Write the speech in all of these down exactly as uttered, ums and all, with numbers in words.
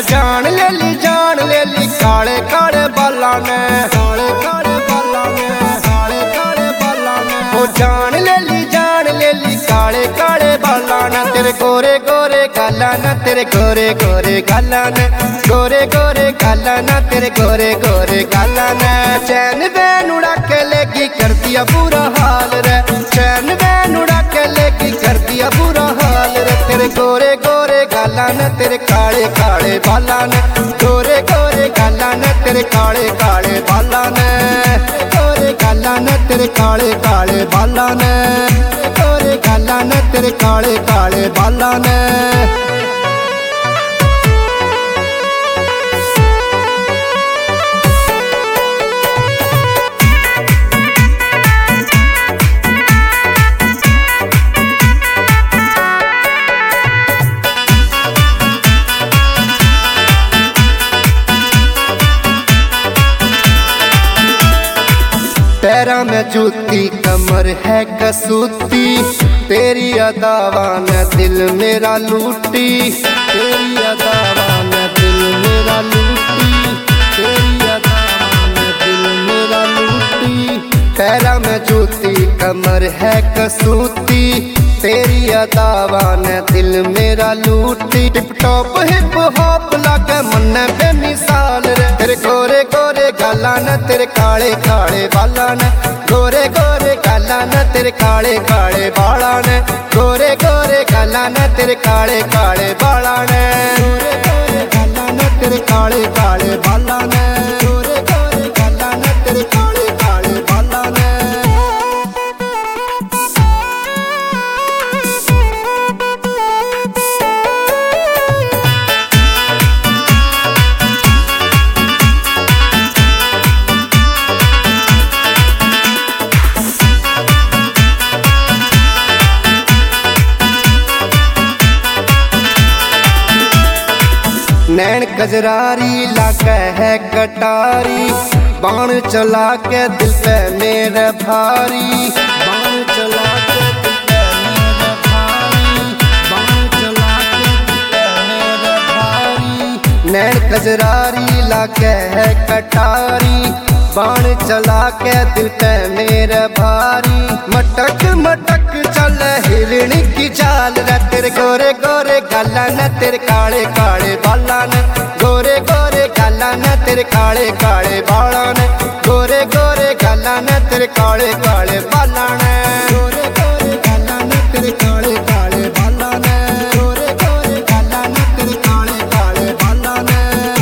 जान ले ली जान ले ली काले काले बाला ने, काले काले बाला ने, काले काले बाला ने। ओ जान ले ली जान ले ली काले काले बाला ने, तेरे गोरे गोरे गाला ने, तेरे गोरे गोरे गाला ने, गोरे गोरे गाला ने, तेरे गोरे गोरे गाला ने। चैन बैन उड़ा के लेगी कर दिया बुरा हाल रे, चैन बैन उड़ा के लेगी कर दिया बुरा हाल रे। तेरे गोरे गोरे गाला ने, तेरे काले काले बाला ने, गोरे गोरे गाला ने, तेरे काले काले बाला ने, गोरे गाला ने, तेरे काले काले बाला ने, गोरे गाला ने, तेरे काले काले बाला ने। पैरा में जूती कमर है कसूती, तेरी अदावा ने दिल मेरा लूटी, तेरी अदावा ने दिल मेरा लूटी, तेरी अदावा ने दिल मेरा लूटी। पैरा में जूती कमर है कसूती, तेरी अदावा ने दिल मेरा लूटी। टिप टॉप हिप हॉप लागे मन बेमिसाल रे, तेरे गोरे गोरे गाला ने, तेरे काले काले बाला ने, गोरे गोरे गाला ने, तेरे काले काले बाला ने, गोरे गोरे गाला ने, तेरे काले काले बाला ने, गोरे गोरे गाला ने, तेरे काले काले बाला ने, गोरे गोरे गाला ने, तेरे काले काले बाला ने। नैन कजरारी लाके है कटारी, बाण चला के दिल पे मेरे भारी, बाण चला के दिल पे मेरे भारी, बाण चला के दिल पे मेरे भारी। नैन कजरारी लाके है कटारी, बाण चला के दिल पे मेरे भारी। मटक मटक चल हिरणी की चाल रे, तेरे गोरे गोरे गाला ने, तेरे काले काले बाला ने, गोरे गोरे गाला ने, तेरे काले काले बाला ने, गोरे गोरे गाला ने, तेरे काले काले बाला ने, गोरे गोरे गाला ने, तेरे काले काले बाला ने, गोरे गोरे गाला ने, तेरे काले काले बाला ने।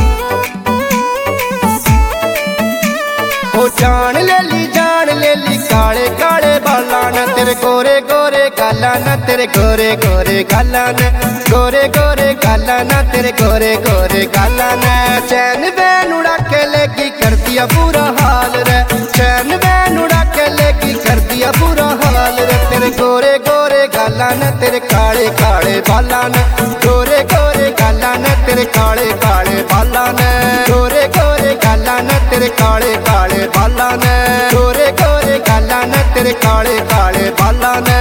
ओ जान ले ली जान ले ली काले काले बाला ने, तेरे गोरे गोरे गाला ने, तेरे गोरे गोरे गाला ने, गोरे गोरे गाला ने, तेरे गोरे गोरे गाला ने। चैन बैन उड़ा के लेगी कर दिया बुरा हाल रे, चैन बैन उड़ा के लेगी कर दिया बुरा हाल रे। तेरे गोरे गोरे गाला ने, तेरे काले काले बाला ने, गोरे गोरे गाला ने, तेरे काले काले बाला ने, गोरे गोरे गाला ने, तेरे काले काले बाला ने, गोरे गोरे गाला ने, तेरे काले काले बाला ने।